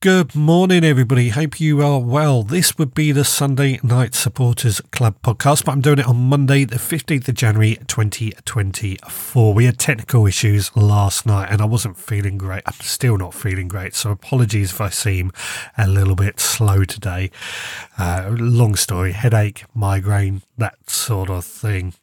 Good morning, everybody. Hope you are well. This would be the Sunday Night Supporters Club podcast, but I'm doing it on Monday, the 15th of January, 2024. We had technical issues last night and I wasn't feeling great. I'm still not feeling great, so apologies if I seem a little bit slow today. Long story, headache, migraine, that sort of thing.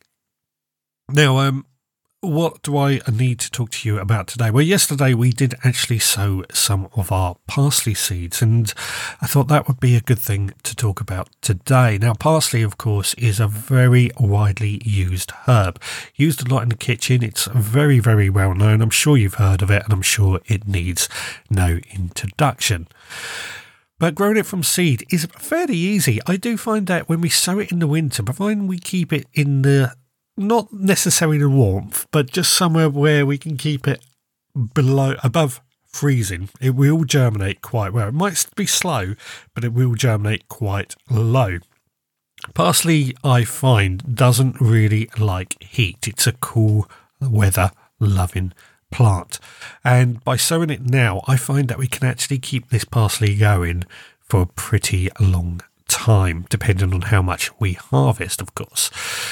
Now, what do I need to talk to you about today? Well, yesterday we did actually sow some of our parsley seeds, and I thought that would be a good thing to talk about today. Now, parsley, of course, is a very widely used herb. Used a lot in the kitchen. It's very, very well known. I'm sure you've heard of it, and I'm sure it needs no introduction. But growing it from seed is fairly easy. I do find that when we sow it in the winter, providing we keep it in the not necessarily the warmth, but just somewhere where we can keep it above freezing, it will germinate quite well. It might be slow, but it will germinate quite low. Parsley, I find, doesn't really like heat. It's a cool weather loving plant. And by sowing it now, I find that we can actually keep this parsley going for a pretty long time, depending on how much we harvest, of course.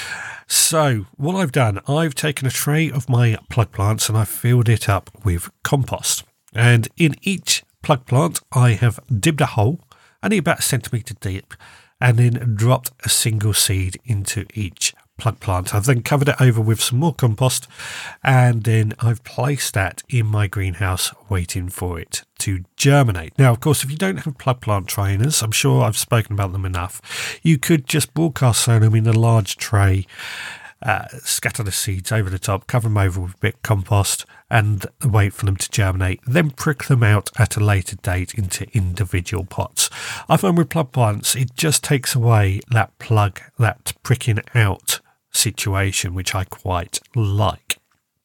So what I've done, I've taken a tray of my plug plants and I've filled it up with compost. And in each plug plant, I have dibbed a hole, only about a centimetre deep, and then dropped a single seed into each plug plant. I've then covered it over with some more compost, and then I've placed that in my greenhouse waiting for it to germinate. Now, of course, if you don't have plug plant trainers, I'm sure I've spoken about them enough, you could just broadcast sow them in a large tray, scatter the seeds over the top, cover them over with a bit of compost and wait for them to germinate, then prick them out at a later date into individual pots. I find with plug plants, it just takes away that pricking out situation, which I quite like.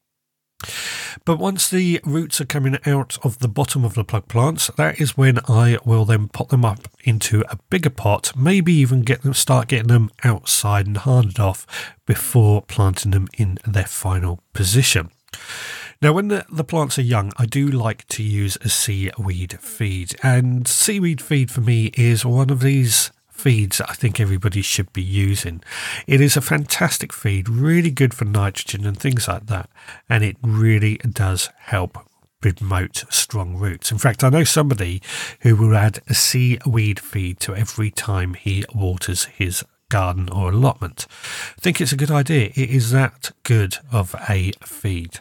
But once the roots are coming out of the bottom of the plug plants, that is when I will then pot them up into a bigger pot, maybe even start getting them outside and hardened off before planting them in their final position. Now, when the plants are young, I do like to use a seaweed feed, and seaweed feed for me is one of these feeds I think everybody should be using. It is a fantastic feed, really good for nitrogen and things like that, and it really does help promote strong roots. In fact, I know somebody who will add a seaweed feed to every time he waters his garden or allotment. I think it's a good idea. It is that good of a feed.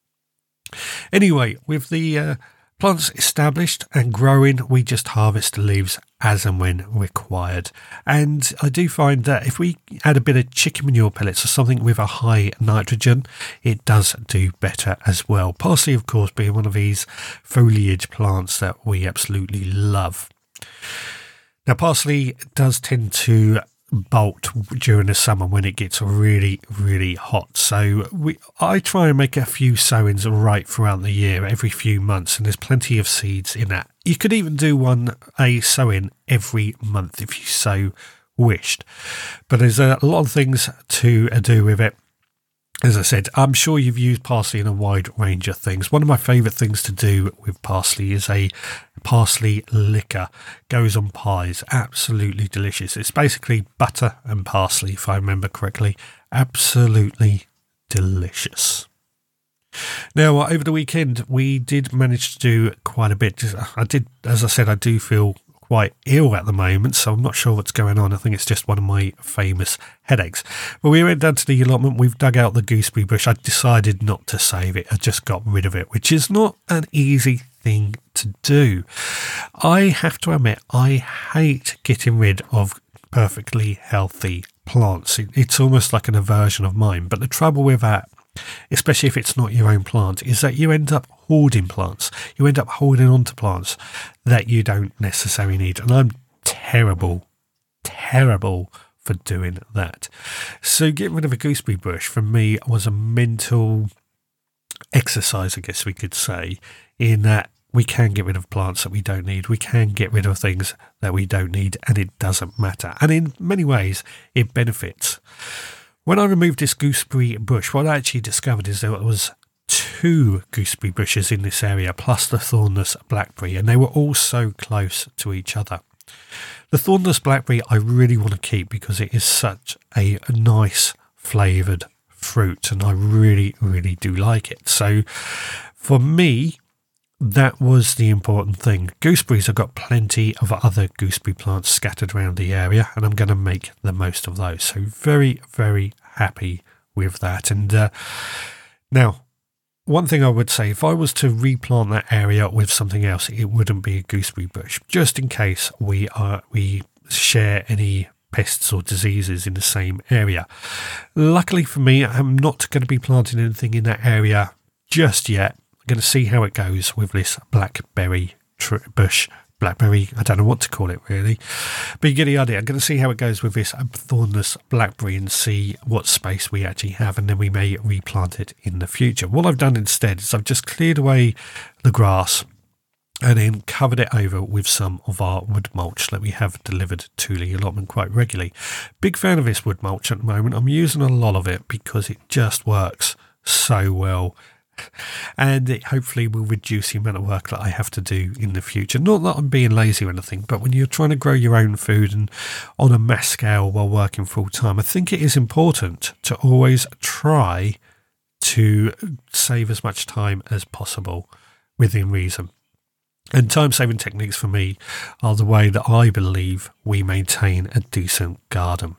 Anyway, with the plants established and growing, we just harvest the leaves as and when required. And I do find that if we add a bit of chicken manure pellets or something with a high nitrogen, it does do better as well. Parsley, of course, being one of these foliage plants that we absolutely love. Now, parsley does tend to bolt during the summer when it gets really, really hot. So I try and make a few sowings right throughout the year, every few months, and there's plenty of seeds in that. You could even do a sowing every month if you so wished. But there's a lot of things to do with it. As I said, I'm sure you've used parsley in a wide range of things. One of my favourite things to do with parsley is a parsley liquor. Goes on pies. Absolutely delicious. It's basically butter and parsley, if I remember correctly. Absolutely delicious. Now, over the weekend, we did manage to do quite a bit. As I said, I do feel quite ill at the moment, so I'm not sure what's going on. I think it's just one of my famous headaches. But we went down to the allotment. We've dug out the gooseberry bush. I decided not to save it. I just got rid of it, which is not an easy thing to do. I have to admit, I hate getting rid of perfectly healthy plants. It's almost like an aversion of mine. But the trouble with that, especially if it's not your own plant, is that you end up hoarding plants. You end up holding on to plants that you don't necessarily need. And I'm terrible for doing that. So getting rid of a gooseberry bush for me was a mental exercise, I guess we could say, in that we can get rid of plants that we don't need. We can get rid of things that we don't need, and it doesn't matter. And in many ways, it benefits. When I removed this gooseberry bush, what I actually discovered is there was 2 gooseberry bushes in this area, plus the thornless blackberry, and they were all so close to each other. The thornless blackberry I really want to keep because it is such a nice flavoured fruit, and I really, really do like it. So for me, that was the important thing. Gooseberries, I've got plenty of other gooseberry plants scattered around the area, and I'm going to make the most of those. So very, very happy with that. And now, one thing I would say, if I was to replant that area with something else, it wouldn't be a gooseberry bush, just in case we share any pests or diseases in the same area. Luckily for me, I'm not going to be planting anything in that area just yet. I'm going to see how it goes with this blackberry bush. Blackberry, I don't know what to call it really, but you get the idea. I'm going to see how it goes with this thornless blackberry and see what space we actually have, and then we may replant it in the future. What I've done instead is I've just cleared away the grass and then covered it over with some of our wood mulch that we have delivered to the allotment quite regularly. Big fan of this wood mulch at the moment. I'm using a lot of it because it just works so well. And it hopefully will reduce the amount of work that I have to do in the future. Not that I'm being lazy or anything, but when you're trying to grow your own food and on a mass scale while working full time, I think it is important to always try to save as much time as possible within reason. And time-saving techniques for me are the way that I believe we maintain a decent garden.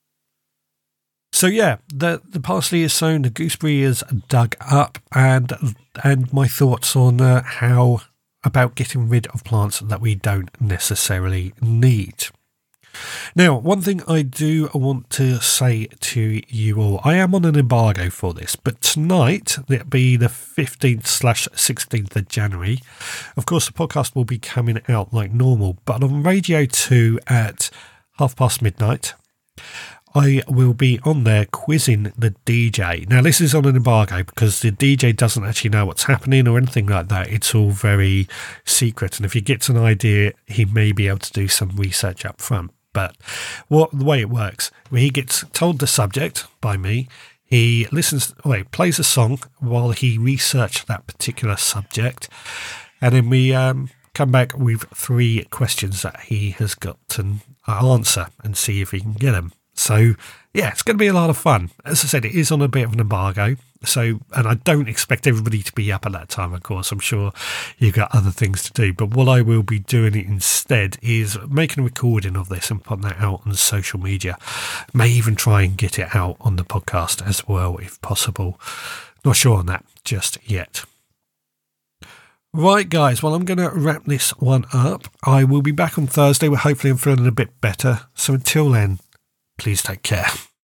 So yeah, the parsley is sown, the gooseberry is dug up, and my thoughts on how about getting rid of plants that we don't necessarily need. Now, one thing I do want to say to you all, I am on an embargo for this, but tonight, it'll be the 15th/16th of January. Of course, the podcast will be coming out like normal, but on Radio 2 at midnight, I will be on there quizzing the DJ. Now, this is on an embargo because the DJ doesn't actually know what's happening or anything like that. It's all very secret. And if he gets an idea, he may be able to do some research up front. But the way it works, he gets told the subject by me. He plays a song while he researches that particular subject. And then we come back with 3 questions that he has got to answer and see if he can get them. So, yeah, it's going to be a lot of fun. As I said, it is on a bit of an embargo. So, and I don't expect everybody to be up at that time, of course. I'm sure you've got other things to do. But what I will be doing instead is making a recording of this and putting that out on social media. May even try and get it out on the podcast as well, if possible. Not sure on that just yet. Right, guys, well, I'm going to wrap this one up. I will be back on Thursday where hopefully I'm feeling a bit better. So until then, please take care.